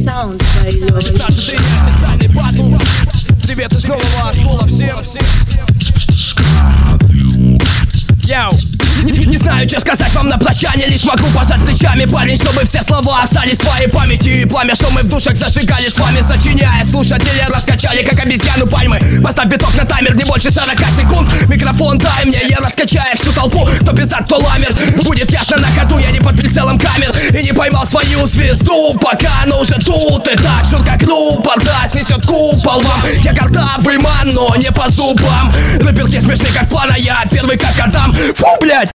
Sound поет. Специальный пазл. Привет из нового пола всем. Яу. Не знаю, что сказать вам на прощание, лишь могу пожать плечами, парень, чтобы все слова остались в твоей памяти. И пламя, что мы в душах зажигали с вами, сочиняя, слушатели раскачали, как обезьяну пальмы. Поставь биток на таймер, не больше 40 секунд. Микрофон дай мне, я раскачаю всю толпу. Кто пиздат, кто ламер, будет ясно на ходу. Я не под прицелом камер и не поймал свою звезду, пока она уже тут. И так жут, как рупор, да, снесет купол вам. Я картавый ман, но не по зубам. Рэпер не смешный, как плана, я первый как Адам. Фу, блядь!